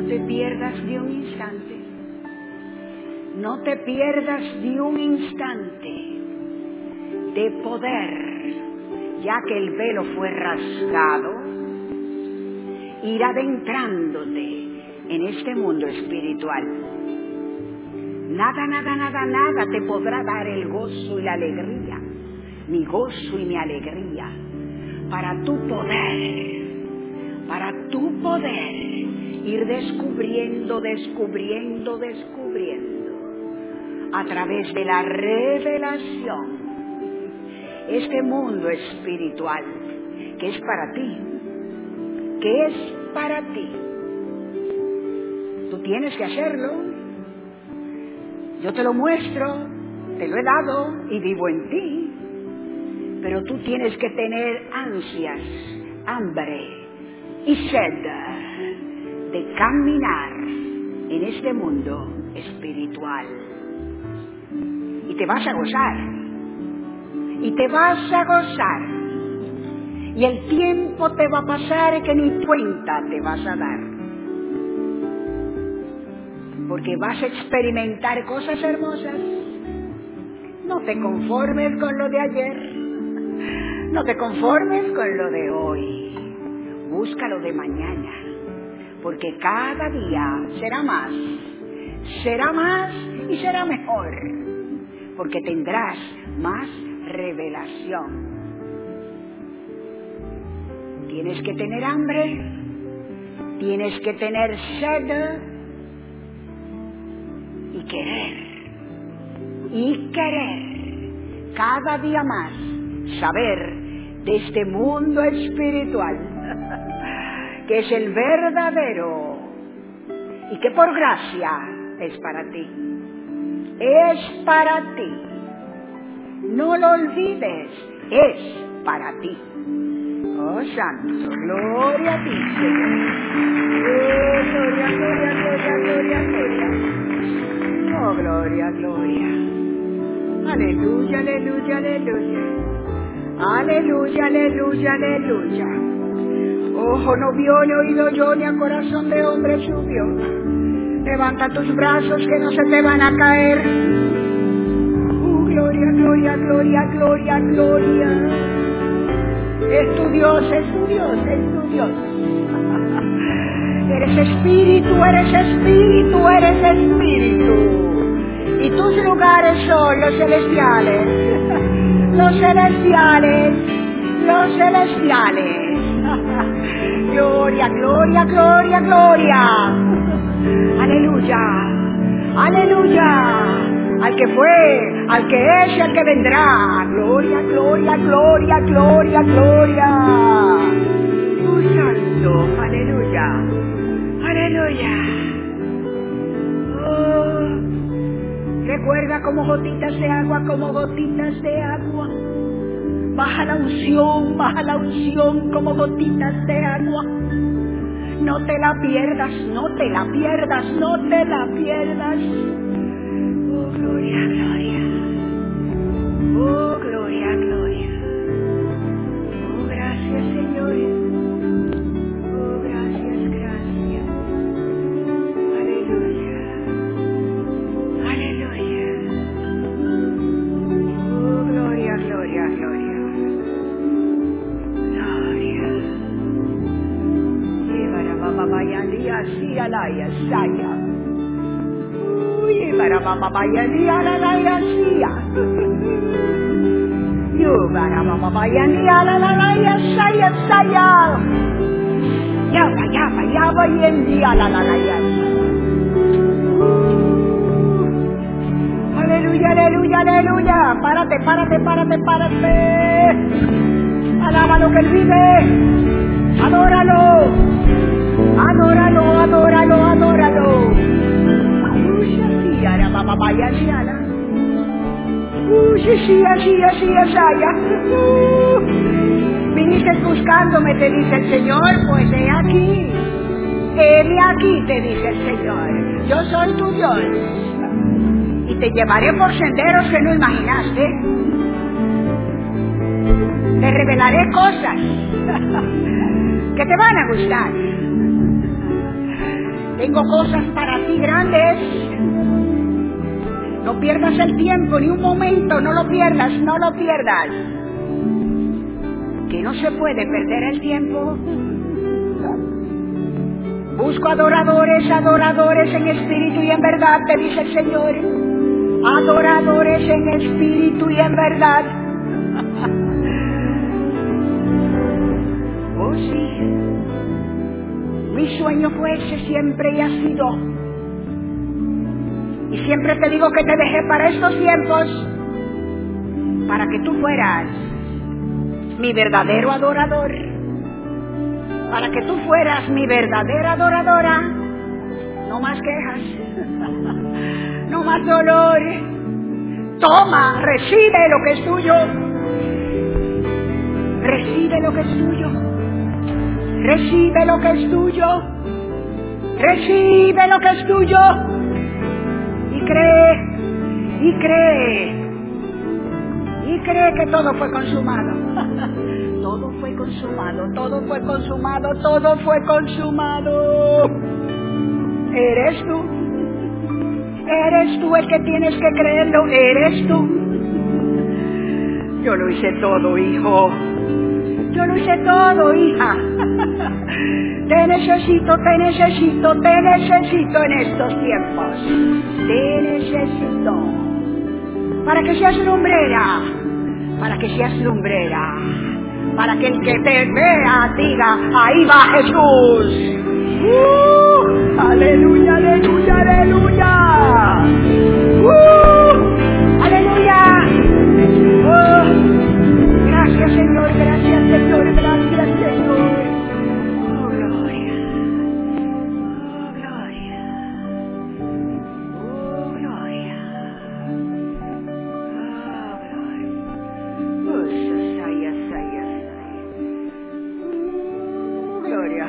te pierdas de un instante. No te pierdas de un instante de poder, ya que el velo fue rasgado, ir adentrándote en este mundo espiritual. Nada, nada, nada, nada te podrá dar el gozo y la alegría, mi gozo y mi alegría, para tu poder ir descubriendo, a través de la revelación, este mundo espiritual que es para ti, Tú tienes que hacerlo. Yo te lo muestro, te lo he dado y vivo en ti. Pero tú tienes que tener ansias, hambre y sed de caminar en este mundo espiritual. Y te vas a gozar. Y el tiempo te va a pasar que ni cuenta te vas a dar. Porque vas a experimentar cosas hermosas. No te conformes con lo de ayer. No te conformes con lo de hoy. Busca lo de mañana. Porque cada día será más y será mejor. Porque tendrás más revelación. Tienes que tener hambre, tienes que tener sed y querer cada día más saber de este mundo espiritual que es el verdadero y que por gracia es para ti. Es para ti. No lo olvides, es para ti. Oh, santo, gloria a ti, Señor. Oh, gloria, gloria, gloria, gloria, gloria. Oh, gloria, gloria. Aleluya, aleluya, aleluya. Aleluya, aleluya, aleluya. Ojo no vio, ni oído yo, ni a corazón de hombre subió. Levanta tus brazos que no se te van a caer. Gloria, gloria, gloria, gloria, gloria. Es tu Dios, es tu Dios, es tu Dios. Eres espíritu, eres espíritu, eres espíritu. Y tus lugares son los celestiales. Los celestiales, los celestiales. Gloria, gloria, gloria, gloria. Aleluya, aleluya. Al que fue, al que es y al que vendrá. Gloria, gloria, gloria, gloria, gloria. Oh, santo, aleluya, aleluya. Oh, recuerda como gotitas de agua, como gotitas de agua. Baja la unción como gotitas de agua. No te la pierdas, no te la pierdas, no te la pierdas. Oh, gloria, gloria. Oh, gloria, gloria. Oh, gracias, Señor. Oh, gracias, gracias. Aleluya. Aleluya. Oh, gloria, gloria, gloria. Gloria. Llevará mamá vaya así a la saya. Para mamá vaya ni a la sia. Yo para mamá vaya ni a la saya. Ya va y en día la. Aleluya, aleluya, aleluya. Párate. Alábalo que él vive. Adóralo. Mamá vaya ni ala. Sí, ya. Viniste buscándome, te dice el Señor, pues he aquí, te dice el Señor. Yo soy tu Dios y te llevaré por senderos que no imaginaste. Te revelaré cosas que te van a gustar. Tengo cosas para ti grandes. No pierdas el tiempo, ni un momento, no lo pierdas, no lo pierdas. Que no se puede perder el tiempo. Busco adoradores, adoradores en espíritu y en verdad, te dice el Señor. Adoradores en espíritu y en verdad. Oh sí. Mi sueño fue ese siempre y ha sido. Y siempre te digo que te dejé para estos tiempos, para que tú fueras mi verdadero adorador, para que tú fueras mi verdadera adoradora. No más quejas, no más dolor. Toma, recibe lo que es tuyo, recibe lo que es tuyo, recibe lo que es tuyo, recibe lo que es tuyo, y cree que todo fue consumado. Todo fue consumado, todo fue consumado, todo fue consumado. Eres tú el que tienes que creerlo, eres tú. Yo lo hice todo, hijo. Yo lo hice todo, hija. Te necesito en estos tiempos. Te necesito. Para que seas lumbrera. Para que seas lumbrera. Para que el que te vea diga, ahí va Jesús. Aleluya, aleluya, aleluya. Aleluya. Gracias Señor, gracias Señor, gracias Señor. Oh gloria. Oh gloria. Oh gloria. Oh gloria. Oh saya. Oh gloria.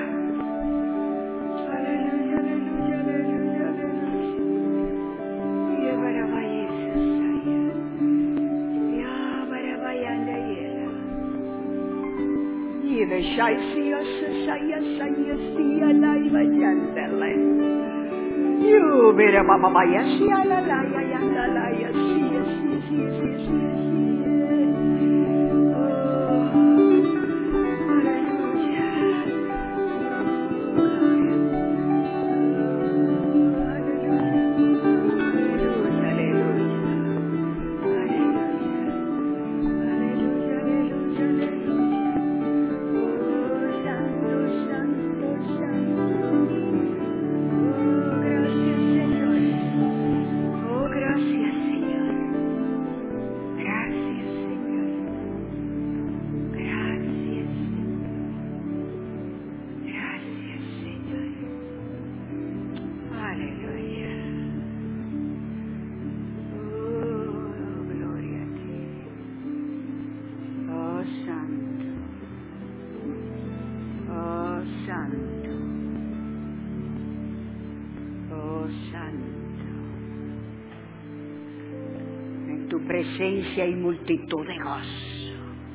Presencia y multitud de gozo.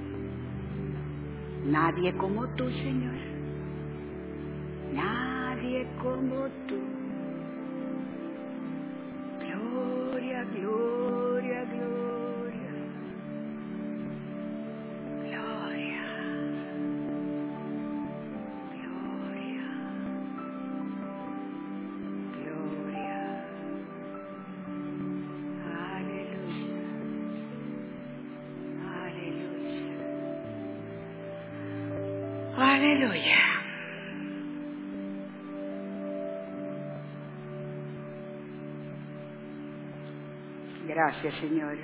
Nadie como tú, Señor. Nadie como tú. Gloria, gloria, gloria. Gloria. Gloria. Gloria. Aleluya. Gracias, Señor.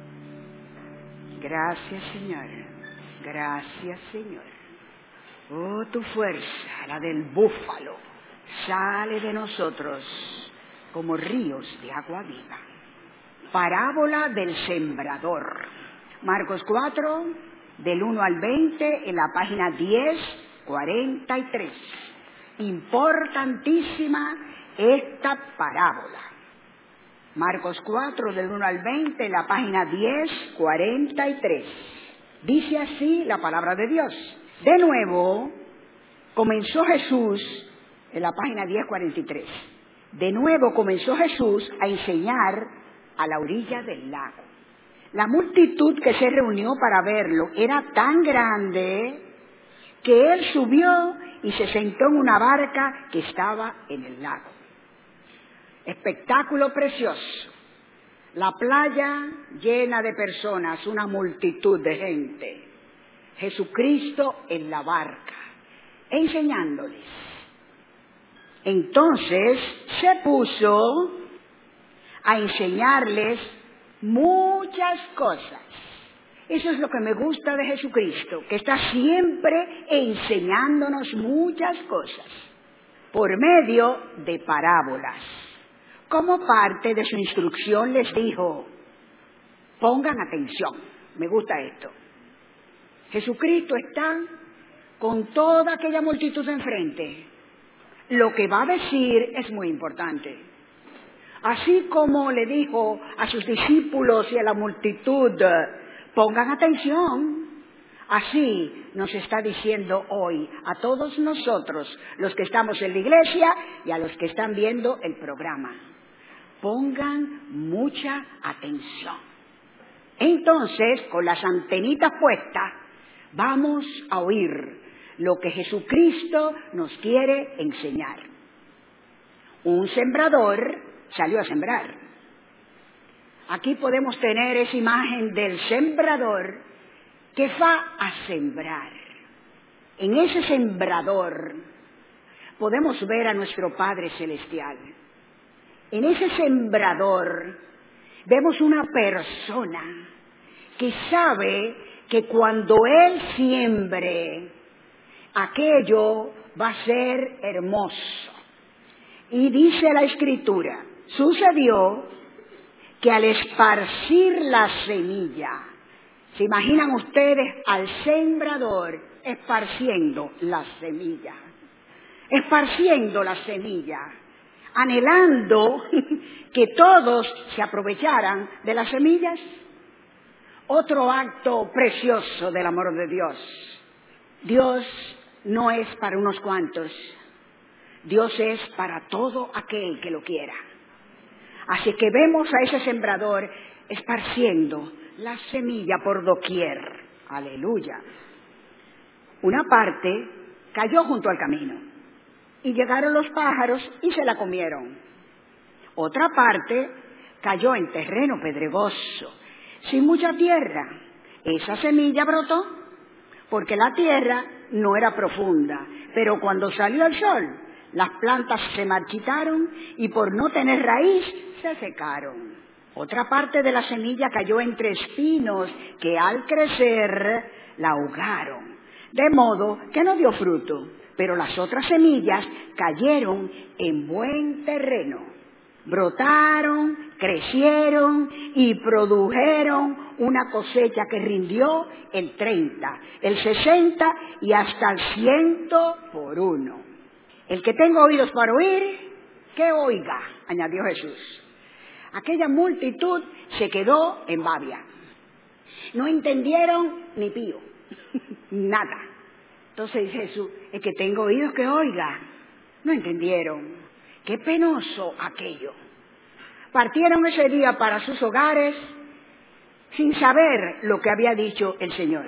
Gracias, Señor. Gracias, Señor. Oh, tu fuerza, la del búfalo, sale de nosotros como ríos de agua viva. Parábola del sembrador. Marcos 4, del 1 al 20, en la página 1043. Importantísima esta parábola. Marcos 4, del 1 al 20, en la página 1043. Dice así la palabra de Dios. De nuevo, comenzó Jesús en la página 1043. De nuevo comenzó Jesús a enseñar a la orilla del lago. La multitud que se reunió para verlo era tan grande que él subió y se sentó en una barca que estaba en el lago. Espectáculo precioso. La playa llena de personas, una multitud de gente. Jesucristo en la barca, enseñándoles. Entonces se puso a enseñarles muchas cosas. Eso es lo que me gusta de Jesucristo, que está siempre enseñándonos muchas cosas por medio de parábolas. Como parte de su instrucción les dijo, pongan atención, me gusta esto. Jesucristo está con toda aquella multitud enfrente. Lo que va a decir es muy importante. Así como le dijo a sus discípulos y a la multitud, pongan atención. Así nos está diciendo hoy a todos nosotros, los que estamos en la iglesia y a los que están viendo el programa. Pongan mucha atención. Entonces, con las antenitas puestas, vamos a oír lo que Jesucristo nos quiere enseñar. Un sembrador salió a sembrar. Aquí podemos tener esa imagen del sembrador que va a sembrar. En ese sembrador podemos ver a nuestro Padre Celestial. En ese sembrador vemos una persona que sabe que cuando Él siembre, aquello va a ser hermoso. Y dice la Escritura, sucedió que al esparcir la semilla, ¿se imaginan ustedes al sembrador esparciendo la semilla? Esparciendo la semilla, anhelando que todos se aprovecharan de las semillas. Otro acto precioso del amor de Dios. Dios no es para unos cuantos, Dios es para todo aquel que lo quiera. Así que vemos a ese sembrador esparciendo la semilla por doquier. Aleluya. Una parte cayó junto al camino y llegaron los pájaros y se la comieron. Otra parte cayó en terreno pedregoso, sin mucha tierra. Esa semilla brotó porque la tierra no era profunda, pero cuando salió el sol, las plantas se marchitaron y por no tener raíz se secaron. Otra parte de la semilla cayó entre espinos que al crecer la ahogaron, de modo que no dio fruto. Pero las otras semillas cayeron en buen terreno, brotaron, crecieron y produjeron una cosecha que rindió el 30, el 60 y hasta el 100 por uno. El que tenga oídos para oír, que oiga, añadió Jesús. Aquella multitud se quedó en babia. No entendieron ni pío, nada. Entonces dice Jesús, el que tenga oídos que oiga. No entendieron. Qué penoso aquello. Partieron ese día para sus hogares sin saber lo que había dicho el Señor.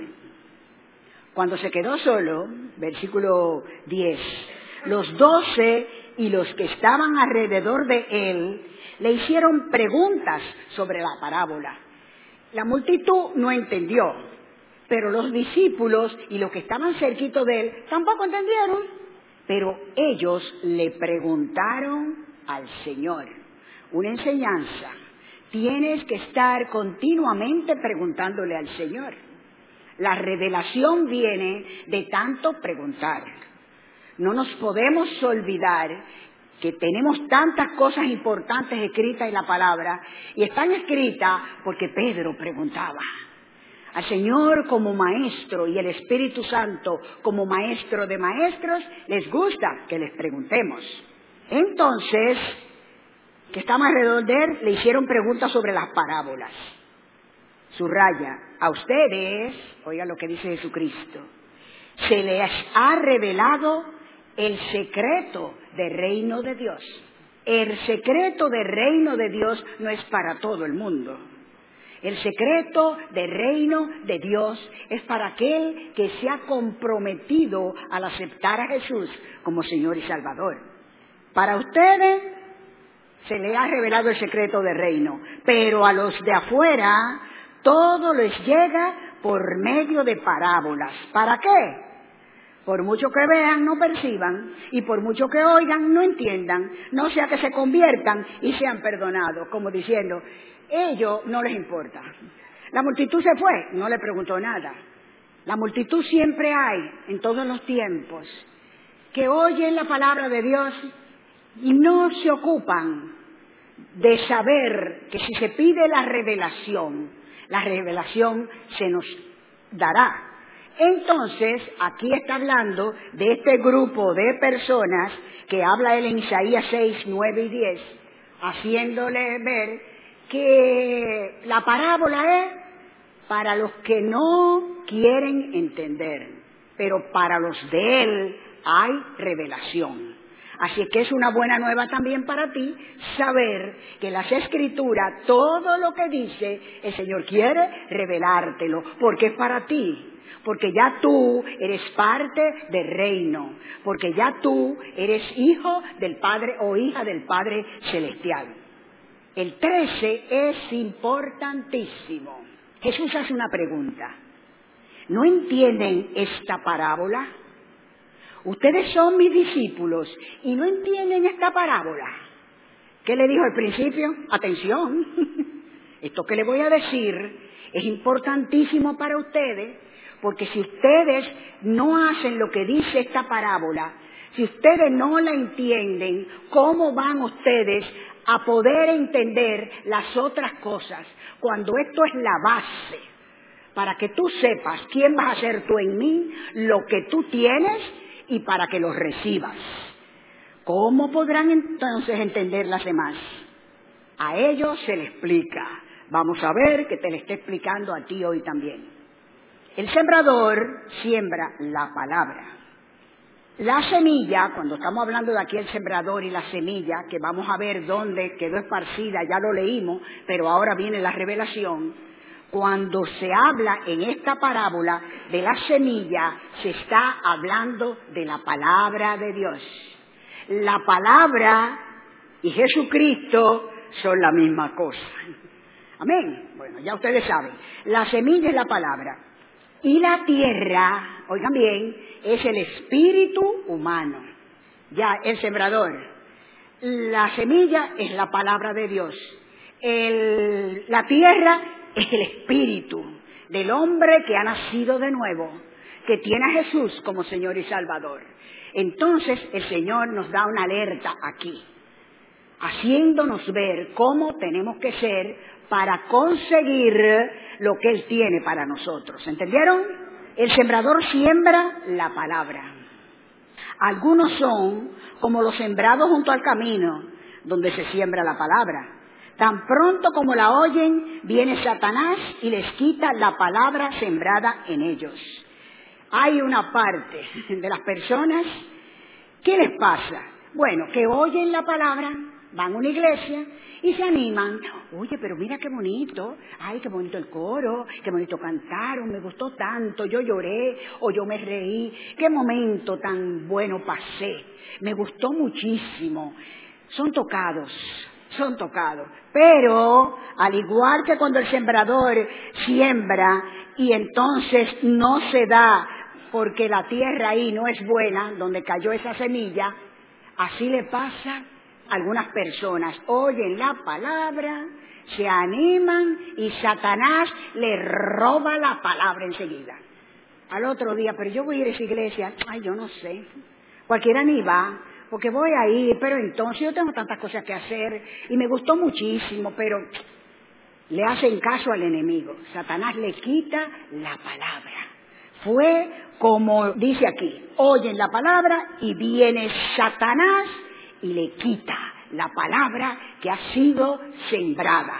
Cuando se quedó solo, versículo 10, los 12 y los que estaban alrededor de él le hicieron preguntas sobre la parábola. La multitud no entendió, pero los discípulos y los que estaban cerquito de él tampoco entendieron. Pero ellos le preguntaron al Señor. Una enseñanza. Tienes que estar continuamente preguntándole al Señor. La revelación viene de tanto preguntar. No nos podemos olvidar que tenemos tantas cosas importantes escritas en la palabra, y están escritas porque Pedro preguntaba. Al Señor como maestro y el Espíritu Santo como maestro de maestros, les gusta que les preguntemos. Entonces, que estaban alrededor de él, le hicieron preguntas sobre las parábolas. Subraya, a ustedes, oigan lo que dice Jesucristo, se les ha revelado el secreto del reino de Dios. El secreto del reino de Dios no es para todo el mundo. El secreto del reino de Dios es para aquel que se ha comprometido al aceptar a Jesús como Señor y Salvador. Para ustedes se les ha revelado el secreto del reino, pero a los de afuera todo les llega por medio de parábolas. ¿Para qué? Por mucho que vean, no perciban, y por mucho que oigan, no entiendan, no sea que se conviertan y sean perdonados, como diciendo, ellos no les importa. La multitud se fue, no le preguntó nada. La multitud siempre hay, en todos los tiempos, que oyen la palabra de Dios y no se ocupan de saber que si se pide la revelación se nos dará. Entonces, aquí está hablando de este grupo de personas que habla él en Isaías 6, 9 y 10, haciéndole ver que la parábola es para los que no quieren entender, pero para los de él hay revelación. Así que es una buena nueva también para ti saber que las Escrituras, todo lo que dice, el Señor quiere revelártelo, porque es para ti. Porque ya tú eres parte del reino, porque ya tú eres hijo del Padre o hija del Padre Celestial. El 13 es importantísimo. Jesús hace una pregunta. ¿No entienden esta parábola? Ustedes son mis discípulos y no entienden esta parábola. ¿Qué le dijo al principio? Atención, esto que le voy a decir es importantísimo para ustedes, porque si ustedes no hacen lo que dice esta parábola, si ustedes no la entienden, ¿cómo van ustedes a poder entender las otras cosas? Cuando esto es la base, para que tú sepas quién vas a ser tú en mí, lo que tú tienes y para que los recibas. ¿Cómo podrán entonces entender las demás? A ellos se les explica. Vamos a ver que te le esté explicando a ti hoy también. El sembrador siembra la palabra. La semilla, cuando estamos hablando de aquí el sembrador y la semilla, que vamos a ver dónde quedó esparcida, ya lo leímos, pero ahora viene la revelación. Cuando se habla en esta parábola de la semilla, se está hablando de la palabra de Dios. La palabra y Jesucristo son la misma cosa. Amén. Bueno, ya ustedes saben. La semilla es la palabra. Y la tierra, oigan bien, es el espíritu humano. Ya, el sembrador. La semilla es la palabra de Dios. La tierra es el espíritu del hombre que ha nacido de nuevo, que tiene a Jesús como Señor y Salvador. Entonces el Señor nos da una alerta aquí, haciéndonos ver cómo tenemos que ser para conseguir lo que Él tiene para nosotros. ¿Entendieron? El sembrador siembra la palabra. Algunos son como los sembrados junto al camino, donde se siembra la palabra. Tan pronto como la oyen, viene Satanás y les quita la palabra sembrada en ellos. Hay una parte de las personas, ¿qué les pasa? Bueno, que oyen la palabra, van a una iglesia y se animan. Oye, pero mira qué bonito, ay, qué bonito el coro, qué bonito cantaron, me gustó tanto, yo lloré o yo me reí, qué momento tan bueno pasé, me gustó muchísimo. Son tocados. Pero, al igual que cuando el sembrador siembra y entonces no se da porque la tierra ahí no es buena, donde cayó esa semilla, así le pasa a algunas personas. Oyen la palabra, se animan y Satanás le roba la palabra enseguida. Al otro día, pero yo voy a ir a esa iglesia, ay, yo no sé, cualquiera ni va, porque voy a ir, pero entonces yo tengo tantas cosas que hacer y me gustó muchísimo, pero le hacen caso al enemigo. Satanás le quita la palabra. Fue como dice aquí, oyen la palabra y viene Satanás y le quita la palabra que ha sido sembrada.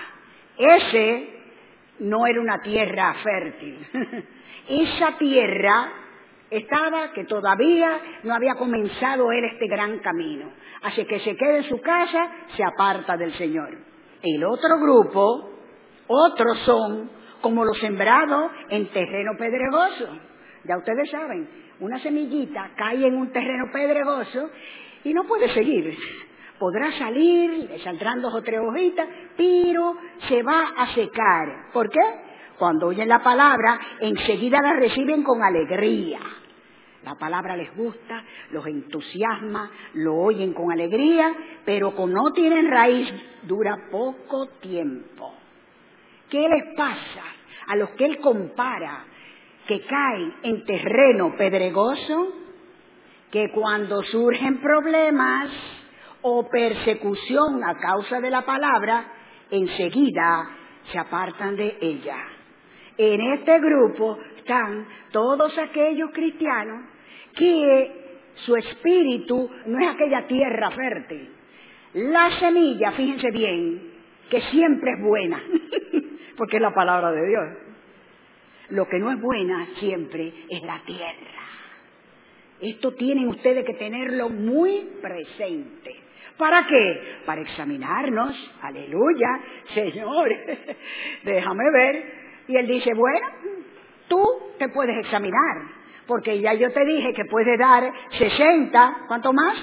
Ese no era una tierra fértil. Esa tierra estaba que todavía no había comenzado él este gran camino. Así que se queda en su casa, se aparta del Señor. El otro grupo, otros son como los sembrados en terreno pedregoso. Ya ustedes saben, una semillita cae en un terreno pedregoso y no puede seguir. Podrá salir, le saldrán 2 o 3 hojitas, pero se va a secar. ¿Por qué? Cuando oyen la palabra, enseguida la reciben con alegría. La palabra les gusta, los entusiasma, lo oyen con alegría, pero como no tienen raíz, dura poco tiempo. ¿Qué les pasa a los que él compara que caen en terreno pedregoso? Que cuando surgen problemas o persecución a causa de la palabra, enseguida se apartan de ella. En este grupo están todos aquellos cristianos que su espíritu no es aquella tierra fértil. La semilla, fíjense bien, que siempre es buena, porque es la palabra de Dios. Lo que no es buena siempre es la tierra. Esto tienen ustedes que tenerlo muy presente. ¿Para qué? Para examinarnos. Aleluya, Señor, déjame ver. Y él dice, bueno, tú te puedes examinar, porque ya yo te dije que puedes dar 60, ¿cuánto más?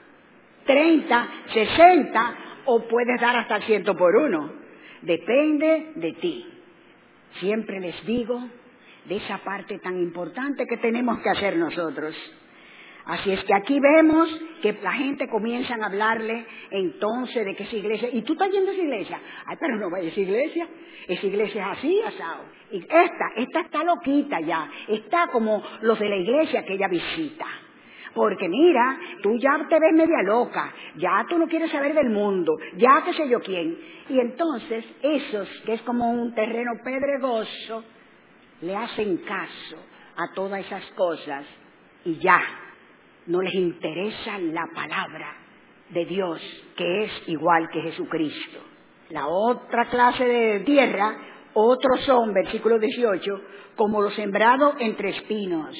30, 60, o puedes dar hasta el 100 por 1. Depende de ti. Siempre les digo de esa parte tan importante que tenemos que hacer nosotros. Así es que aquí vemos que la gente comienza a hablarle entonces de que esa iglesia, y tú estás yendo a esa iglesia, ay, pero no vayas a esa iglesia es así, asado. Y esta está loquita ya, está como los de la iglesia que ella visita. Porque mira, tú ya te ves media loca, ya tú no quieres saber del mundo, ya qué sé yo quién. Y entonces esos, que es como un terreno pedregoso, le hacen caso a todas esas cosas y ya no les interesa la palabra de Dios, que es igual que Jesucristo. La otra clase de tierra, otros son, versículo 18, como los sembrados entre espinos.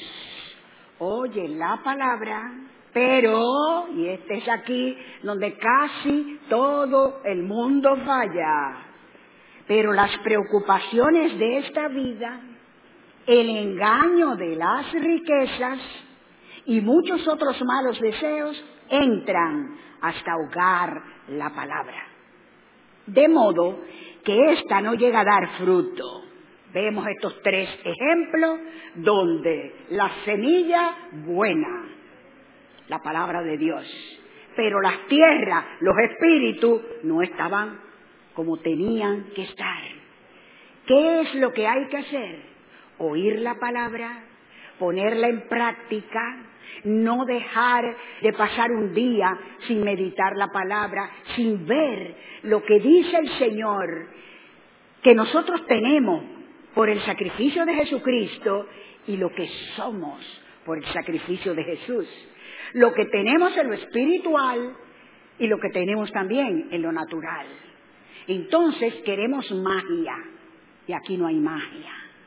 Oye la palabra, pero, y este es aquí donde casi todo el mundo falla, pero las preocupaciones de esta vida, el engaño de las riquezas y muchos otros malos deseos entran hasta ahogar la palabra. De modo que ésta no llega a dar fruto. Vemos estos 3 ejemplos donde la semilla buena, la palabra de Dios, pero las tierras, los espíritus, no estaban como tenían que estar. ¿Qué es lo que hay que hacer? Oír la palabra, ponerla en práctica, no dejar de pasar un día sin meditar la palabra, sin ver lo que dice el Señor, que nosotros tenemos por el sacrificio de Jesucristo y lo que somos por el sacrificio de Jesús. Lo que tenemos en lo espiritual y lo que tenemos también en lo natural. Entonces queremos magia y aquí no hay magia.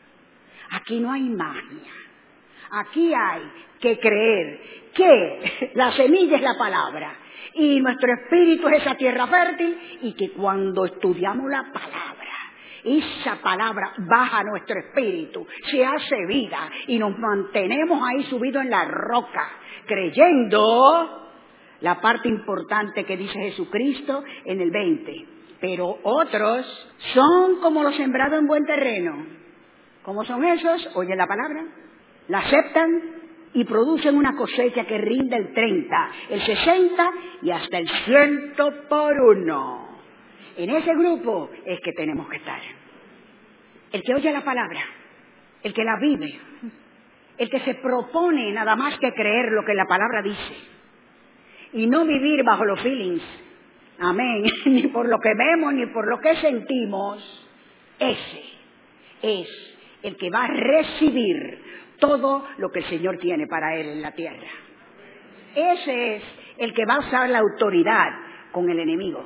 Aquí no hay magia. Aquí hay que creer que la semilla es la palabra y nuestro espíritu es esa tierra fértil y que cuando estudiamos la palabra, esa palabra baja a nuestro espíritu, se hace vida y nos mantenemos ahí subidos en la roca, creyendo la parte importante que dice Jesucristo en el 20. Pero otros son como los sembrados en buen terreno. ¿Cómo son esos? Oyen la palabra, la aceptan y producen una cosecha que rinde el 30, el 60 y hasta el 100 por 1. En ese grupo es que tenemos que estar. El que oye la palabra, el que la vive, el que se propone nada más que creer lo que la palabra dice y no vivir bajo los feelings, amén, ni por lo que vemos ni por lo que sentimos, ese es el que va a recibir todo lo que el Señor tiene para él en la tierra. Ese es el que va a usar la autoridad con el enemigo.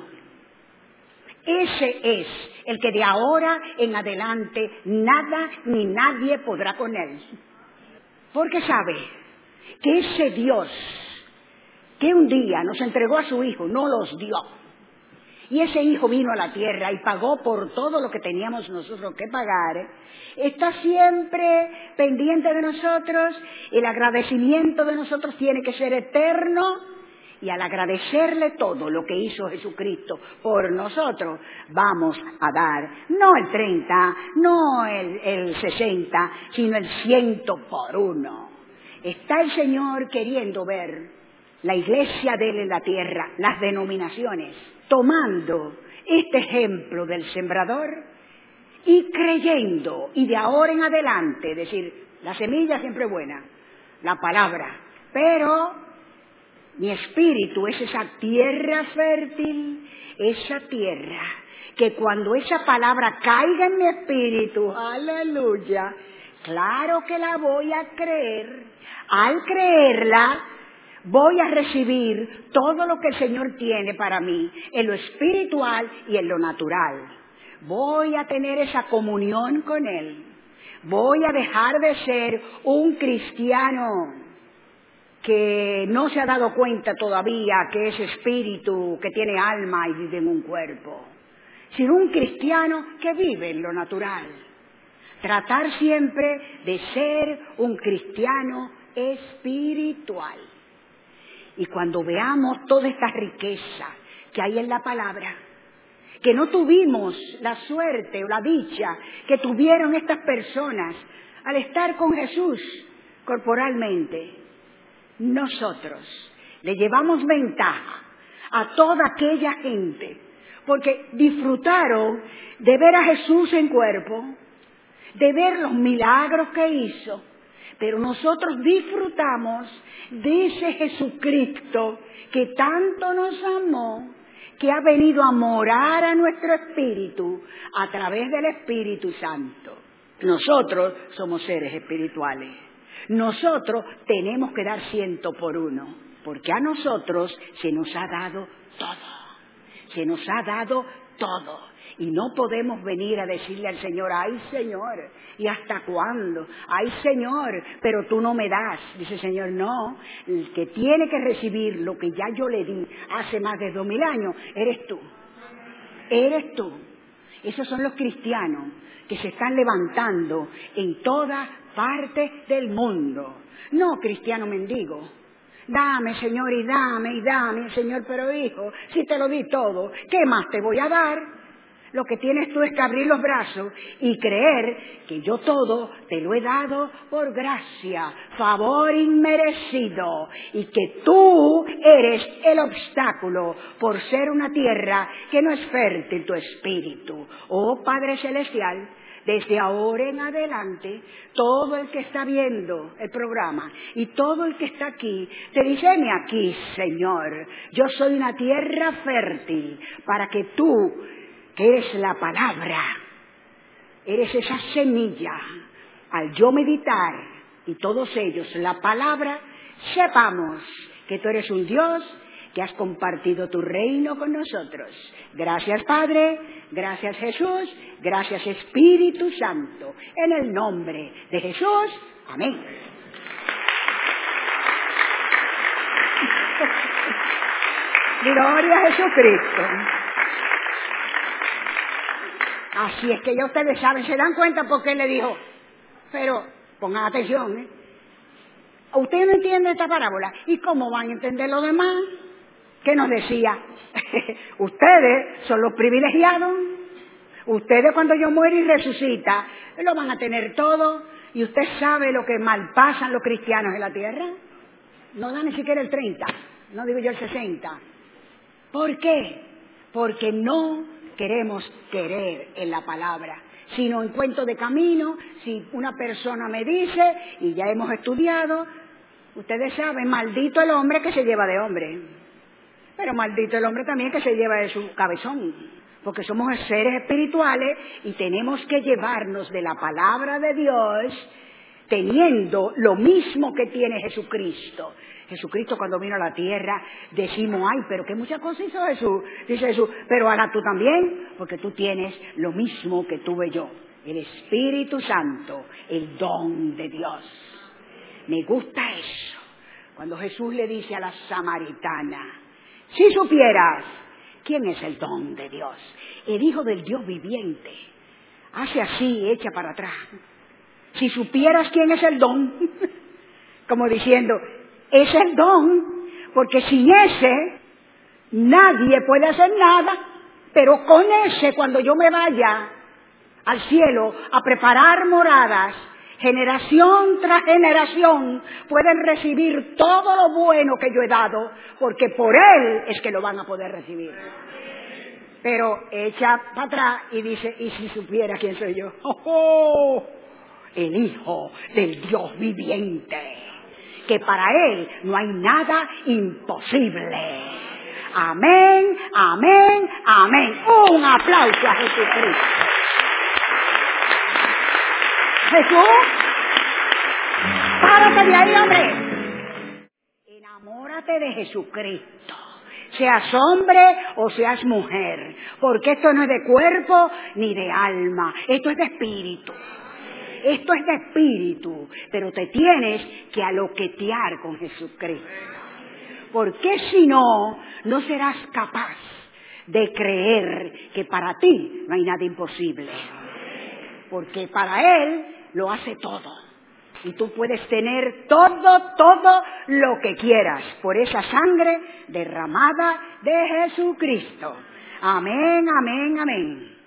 Ese es el que de ahora en adelante nada ni nadie podrá con él. Porque sabe que ese Dios que un día nos entregó a su Hijo, no los dio. Y ese Hijo vino a la tierra y pagó por todo lo que teníamos nosotros que pagar. Está siempre pendiente de nosotros. El agradecimiento de nosotros tiene que ser eterno. Y al agradecerle todo lo que hizo Jesucristo por nosotros, vamos a dar, no el 30, no el 60, sino el 100 por 1. Está el Señor queriendo ver la iglesia de Él en la tierra, las denominaciones, tomando este ejemplo del sembrador y creyendo, y de ahora en adelante, es decir, la semilla siempre es buena, la palabra, pero mi espíritu es esa tierra fértil, esa tierra que cuando esa palabra caiga en mi espíritu, aleluya, claro que la voy a creer. Al creerla, voy a recibir todo lo que el Señor tiene para mí, en lo espiritual y en lo natural. Voy a tener esa comunión con Él. Voy a dejar de ser un cristiano que no se ha dado cuenta todavía que es espíritu, que tiene alma y vive en un cuerpo, sino un cristiano que vive en lo natural. Tratar siempre de ser un cristiano espiritual. Y cuando veamos toda esta riqueza que hay en la palabra, que no tuvimos la suerte o la dicha que tuvieron estas personas al estar con Jesús corporalmente, nosotros le llevamos ventaja a toda aquella gente porque disfrutaron de ver a Jesús en cuerpo, de ver los milagros que hizo, pero nosotros disfrutamos de ese Jesucristo que tanto nos amó, que ha venido a morar a nuestro espíritu a través del Espíritu Santo. Nosotros somos seres espirituales. Nosotros tenemos que dar 100 por 1, porque a nosotros se nos ha dado todo. Se nos ha dado todo. Y no podemos venir a decirle al Señor, ay Señor, ¿y hasta cuándo? Ay Señor, pero tú no me das. Dice el Señor, no, el que tiene que recibir lo que ya yo le di hace más de 2000 años, eres tú. Eres tú. Esos son los cristianos que se están levantando en todas partes del mundo. No cristiano mendigo. Dame, Señor, y dame, Señor, pero hijo, si te lo di todo, ¿qué más te voy a dar? Lo que tienes tú es que abrir los brazos y creer que yo todo te lo he dado por gracia, favor inmerecido, y que tú eres el obstáculo por ser una tierra que no es fértil tu espíritu. Oh Padre Celestial, desde ahora en adelante, todo el que está viendo el programa y todo el que está aquí, te dice, heme aquí, Señor, yo soy una tierra fértil para que tú, que eres la palabra, eres esa semilla, al yo meditar, y todos ellos, la palabra, sepamos que tú eres un Dios que has compartido tu reino con nosotros. Gracias Padre, gracias Jesús, gracias Espíritu Santo, en el nombre de Jesús, amén. Gloria a Jesucristo. Así es que ya ustedes saben, se dan cuenta por qué le dijo, pero pongan atención, ustedes no entienden esta parábola, ¿y cómo van a entender lo demás? ¿Qué nos decía? Ustedes son los privilegiados, ustedes cuando yo muero y resucita, lo van a tener todo, y usted sabe lo que malpasan los cristianos en la tierra, no da ni siquiera el 30, no digo yo el 60. ¿Por qué? Porque no queremos querer en la palabra, sino en cuento de camino. Si una persona me dice, y ya hemos estudiado, ustedes saben, maldito el hombre que se lleva de hombre, pero maldito el hombre también que se lleva de su cabezón, porque somos seres espirituales y tenemos que llevarnos de la palabra de Dios teniendo lo mismo que tiene Jesucristo. Jesucristo cuando vino a la tierra decimos, ay, pero qué muchas cosas hizo Jesús. Dice Jesús, pero ahora tú también, porque tú tienes lo mismo que tuve yo, el Espíritu Santo, el don de Dios. Me gusta eso. Cuando Jesús le dice a la samaritana, si supieras quién es el don de Dios, el Hijo del Dios viviente, hace así, echa para atrás. Si supieras quién es el don, como diciendo, es el don, porque sin ese nadie puede hacer nada, pero con ese, cuando yo me vaya al cielo a preparar moradas, generación tras generación pueden recibir todo lo bueno que yo he dado, porque por Él es que lo van a poder recibir. Pero echa para atrás y dice, ¿y si supiera quién soy yo? ¡Oh, oh! El Hijo del Dios viviente, que para Él no hay nada imposible. Amén, amén, amén. Un aplauso a Jesucristo. Jesús, párate de ahí, hombre. Enamórate de Jesucristo. Seas hombre o seas mujer, porque esto no es de cuerpo ni de alma, esto es de espíritu. Esto es de espíritu, pero te tienes que aloquetear con Jesucristo. Porque si no, no serás capaz de creer que para ti no hay nada imposible. Porque para Él lo hace todo. Y tú puedes tener todo lo que quieras por esa sangre derramada de Jesucristo. Amén, amén, amén.